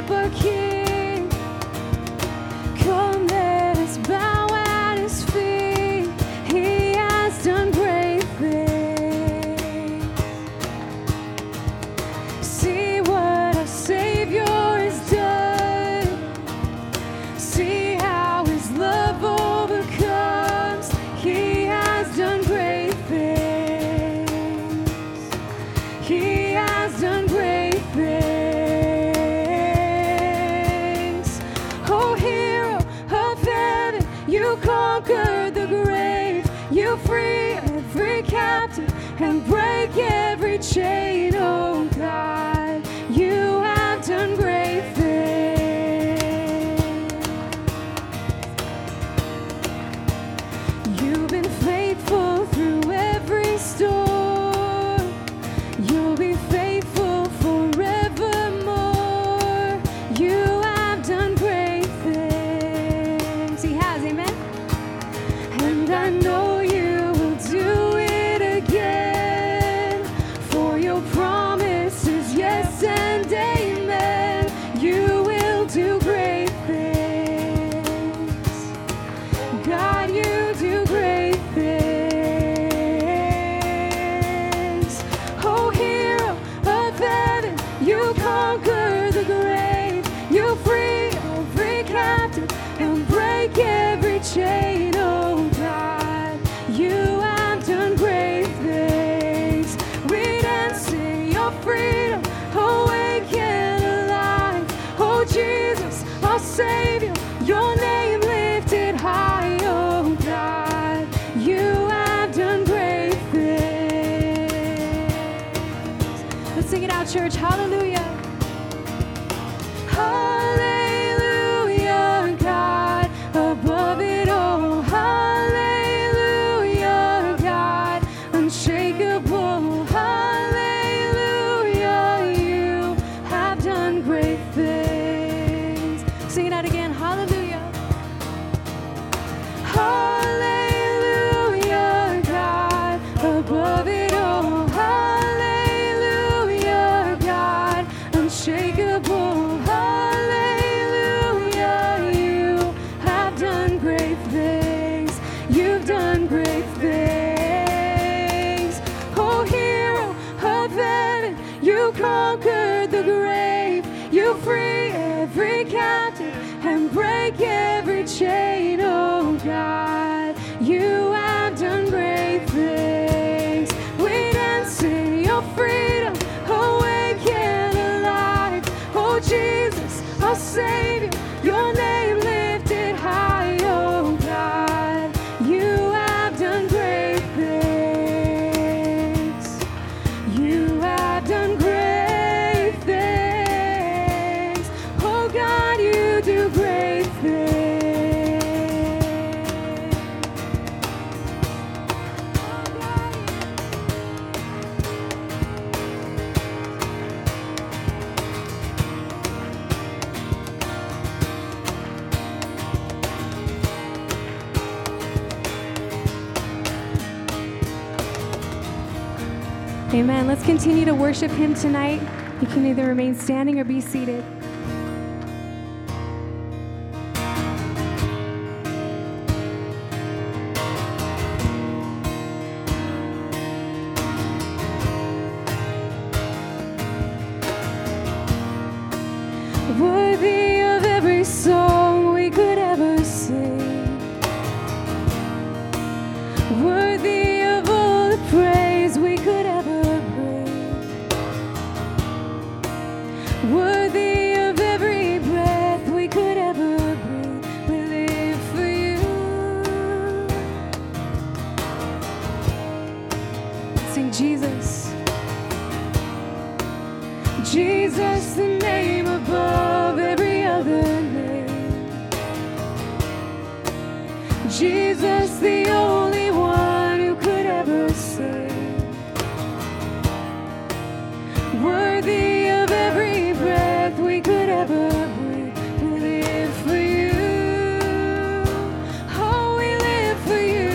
And break every chain, oh God, you have done great things. You've been faithful through every storm. You'll be faithful forevermore. You have done great things. He has, amen? And I know you will do it again. Promises, yes and amen. You will do great things. God, you do great things. Oh, hero of heaven, you conquer the grave. You free every captive and break every chain. Oh, God, you have done great things. We dance in your freedom, awake and alive. Oh, Jesus, our Savior, your name lifted high. Oh, God, you have done great things. Let's sing it out, church. Hallelujah. Hallelujah, God, above it all. Hallelujah, God, unshakable. Hallelujah, you have done great things. Sing it out again. Hallelujah. Hallelujah, God, above it all. Hallelujah, God, unshakable. Hallelujah, you have done great things. You've done great things. Oh, hero of heaven, you conquered the grave. You free every captive and break every chain. Oh, God, you have done great things. We dance in your freedom, awake and alive. Oh, Jesus, our Savior, your name lifted high. Oh, God, you have done great things. You have done great things. Oh, God, you do great things. Amen. Let's continue to worship him tonight. You can either remain standing or be seated. Worthy of every song we could ever sing. Worthy of all the praise we could ever bring. Worthy of every breath we could ever breathe. We live for you. Sing Jesus. Jesus, the name above every other name. Jesus, the only one who could ever save. Worthy of every breath we could ever breathe. We live for you. Oh, we live for you.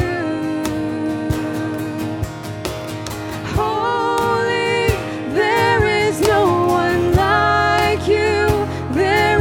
Holy, there is no one like you. There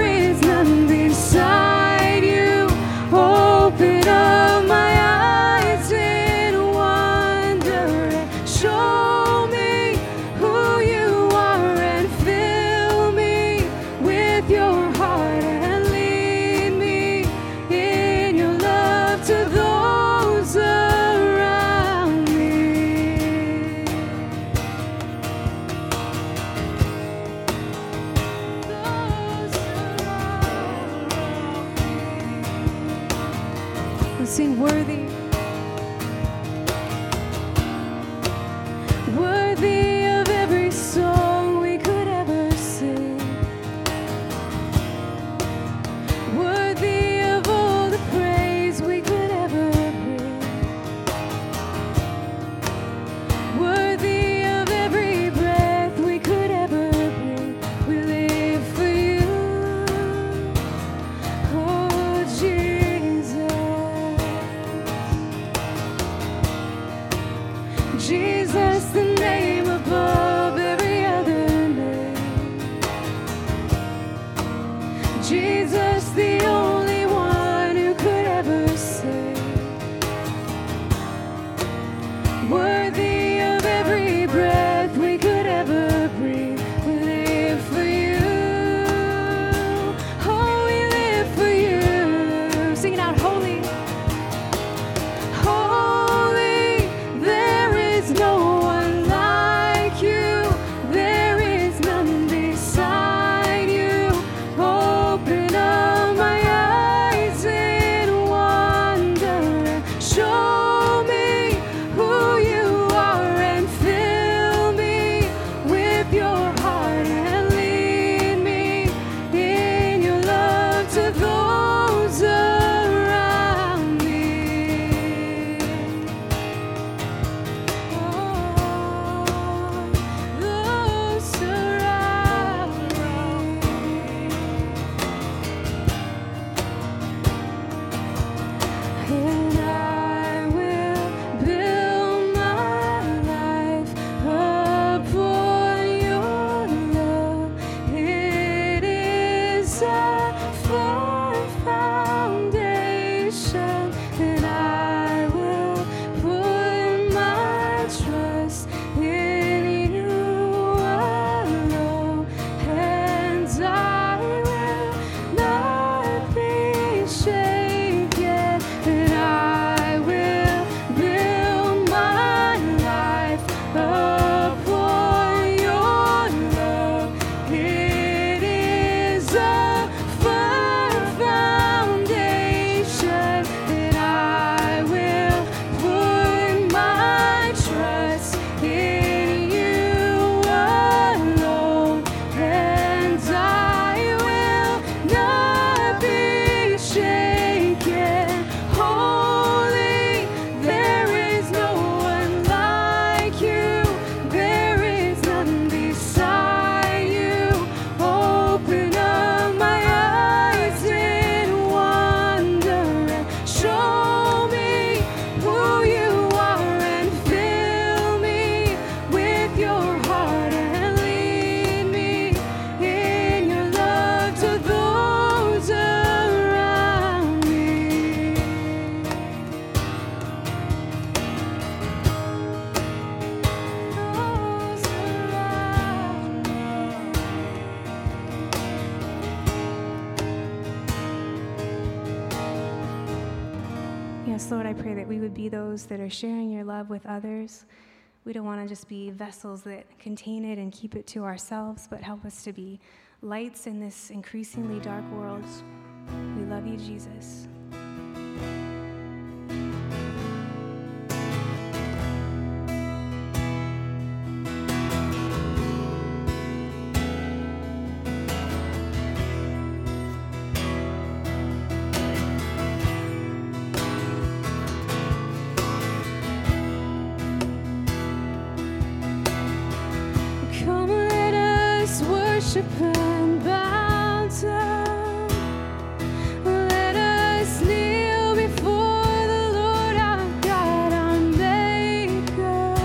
Let's sing worthy. Worthy of every song we could ever sing. Worthy of all the praise we could ever bring. Worthy of every breath we could ever breathe. We live for you, oh Jesus. Jesus, the name above every other name. Jesus, the only one who could ever save. Worthy of every breath we could ever breathe. We live for you. Oh, we live for you. Sing it out, holy. Holy, there is no one like you. There is none beside you. Open up my eyes in wonder and show me who you are and fill me with your heart and lead me in your love to those around me. Oh, those around me. And I will build my life upon your love. It is a firm foundation, and I will put my trust in you alone, and I will not be shaken, and I will build my life upon your love. It is a firm foundation, and I will put my trust in you alone, and I will not be shaken. Holy, there is no one like you. There is none beside you. Open up my eyes in wonder and show me who you are and fill me with your heart and lead me in your love to those around me. Those around me. Yes, Lord, I pray that we would be those that are sharing your love with others. We don't want to just be vessels that contain it and keep it to ourselves, but help us to be lights in this increasingly dark world. We love you, Jesus. Come, let us worship and bow down. Let us kneel before the Lord our God, our Maker.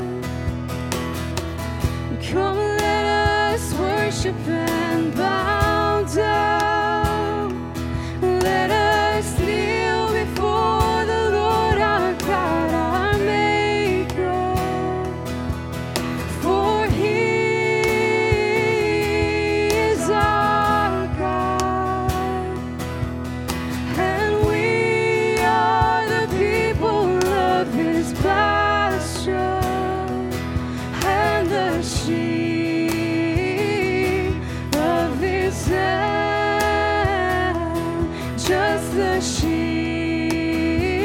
Come, let us worship and bow down. Let us kneel before the Lord our God, our Maker. For He is our God, and we are the people of His pasture, and the sheep of His hand, just the sheep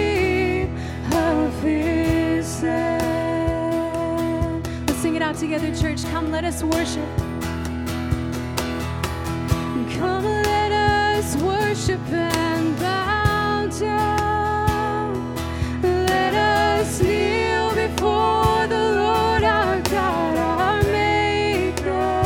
together, church. Come, let us worship. Come, let us worship and bow down. Let us kneel before the Lord our God, our Maker.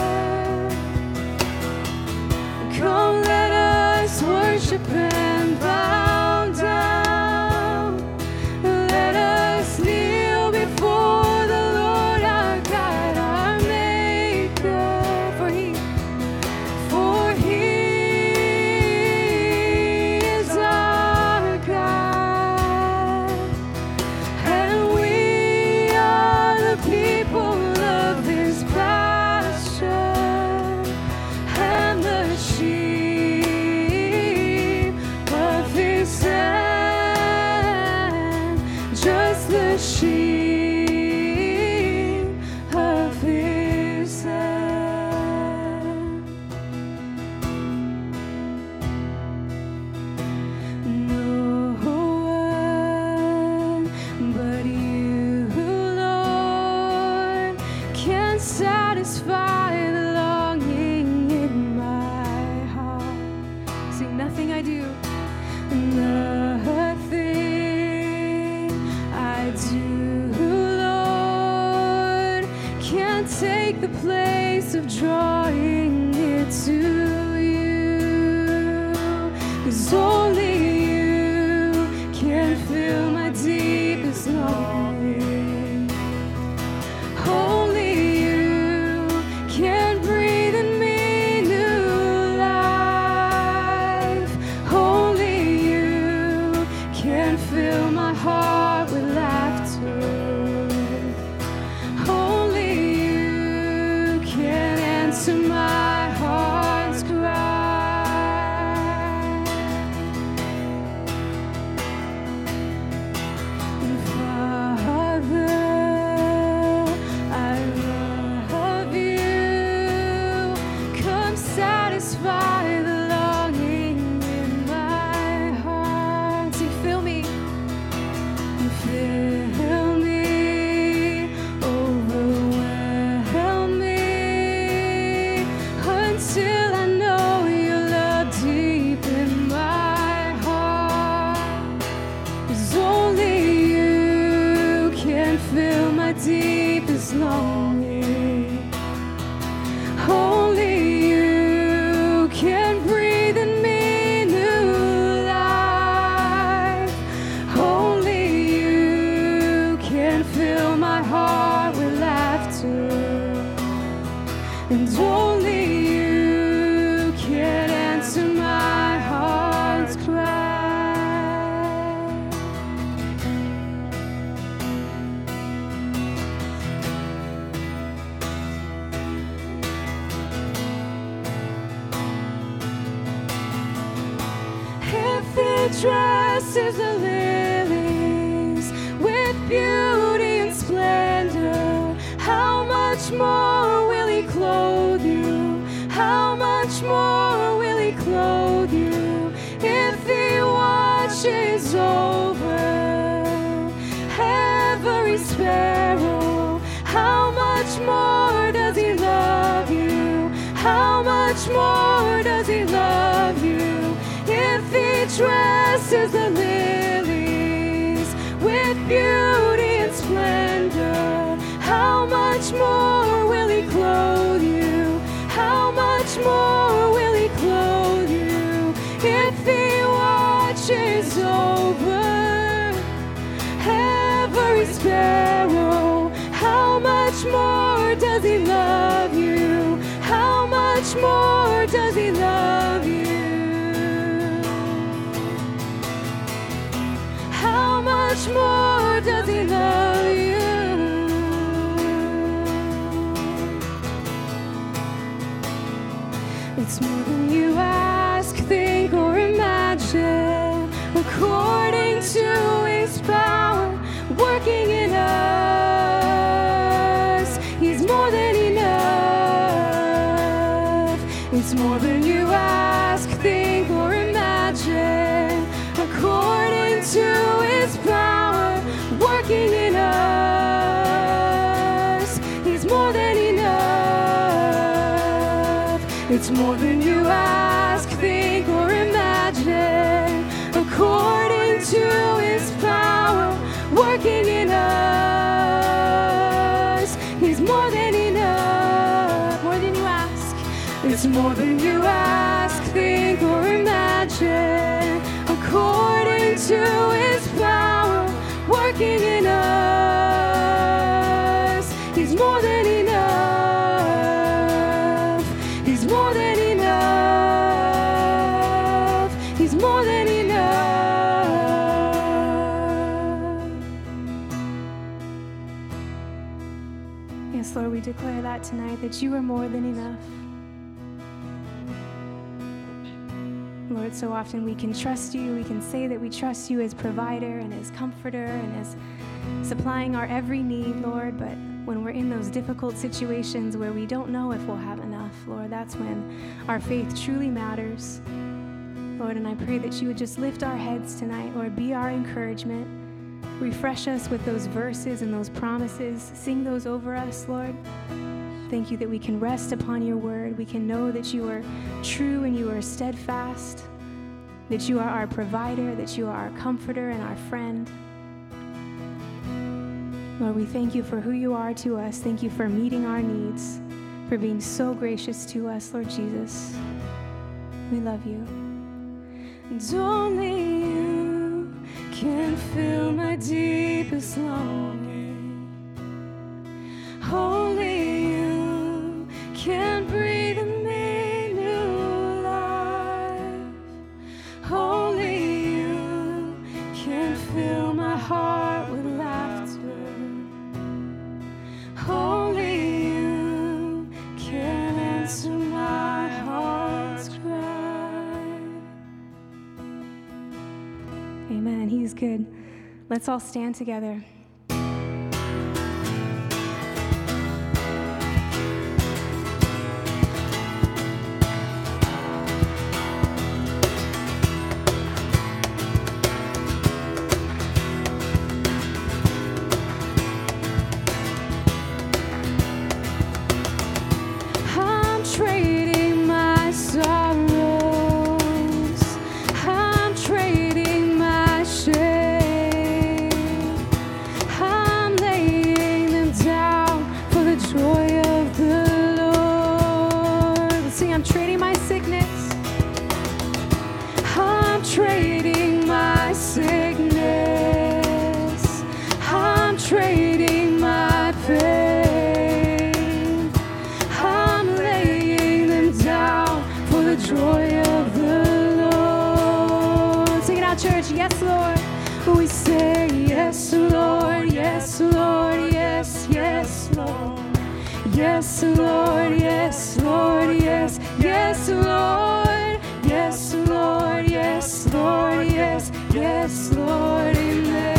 Come, let us worship and bow down. Let us kneel before the Lord our God, our Maker. For He is our God, and we are the people of His pasture, and the sheep of His hand, just the sheep of His hand. No one but You, Lord, can satisfy the longing in my heart. Sing, nothing I do, nothing I do, Lord, can take the place of drawing near to You. 'Cause only You can fill my deepest longing. Only You can breathe in me new life. Only You can fill my heart with laughter. Only You can answer my heart's cry. Father, I love You. Come satisfy the longing in my heart. See, fill me, overwhelm me, until I know Your love deep in my heart. 'Cause only You can fill my deepest longing. Only You can breathe in me new life. Only You can fill my heart with laughter. And only You can answer my heart's cry. If He dresses the lilies with beauty and splendor, how much more will He clothe you? How much more will He clothe you? If He watches over every sparrow, how much more does He love you? How much more does He love you? If He dresses the lilies with beauty and splendor, how much more will He clothe you? How much more will He clothe you? If He watches over every sparrow, how much more does He love you? How much more does He love you? How much more does He love you? It's more than you ask, think, or imagine, according to His power working in us. He's more than enough. It's more than you ask, think, or imagine, according to His power working in us. He's more than It's more than you ask, think, or imagine, according to his power working in us. He's more than enough, more than you ask. It's more than you ask, think, or imagine, according to his power working in us. He's more than enough. He's more than enough. He's more than enough. Yes, Lord, we declare that tonight, that you are more than enough. Lord, so often we can trust you. We can say that we trust you as provider and as comforter and as supplying our every need, Lord. But when we're in those difficult situations where we don't know if we'll have enough, Lord, that's when our faith truly matters. Lord, and I pray that you would just lift our heads tonight, Lord, be our encouragement. Refresh us with those verses and those promises. Sing those over us, Lord. Thank you that we can rest upon your word. We can know that you are true and you are steadfast, that you are our provider, that you are our comforter and our friend. Lord, we thank you for who you are to us. Thank you for meeting our needs, for being so gracious to us, Lord Jesus. We love you. And only you can fill my deepest longing. Only you can breathe in me new life. Only you can fill my heart with laughter. Only you can answer my heart's cry. Amen. He's good. Let's all stand together. Yes, Lord. We say yes, Lord. Yes, Lord. Yes, yes, Lord. Yes, Lord. Yes, Lord. Yes, yes, Lord. Yes, Lord. Yes, Lord. Yes, yes, Lord. Amen.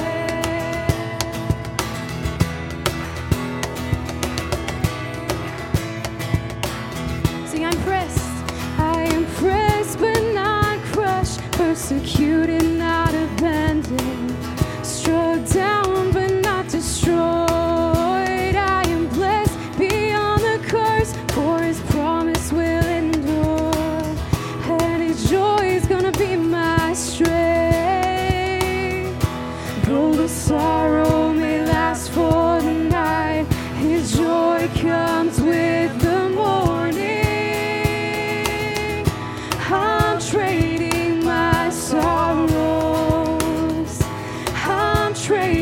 Sing, I'm pressed. I am pressed, but not crushed. Persecuted, not abandoned, struck down but not destroyed. I am blessed beyond the curse, for his promise will endure, and his joy is gonna be my strength. Though the sorrow may last for the night, his joy comes with the morning. I'm trading my sorrows, I'm trading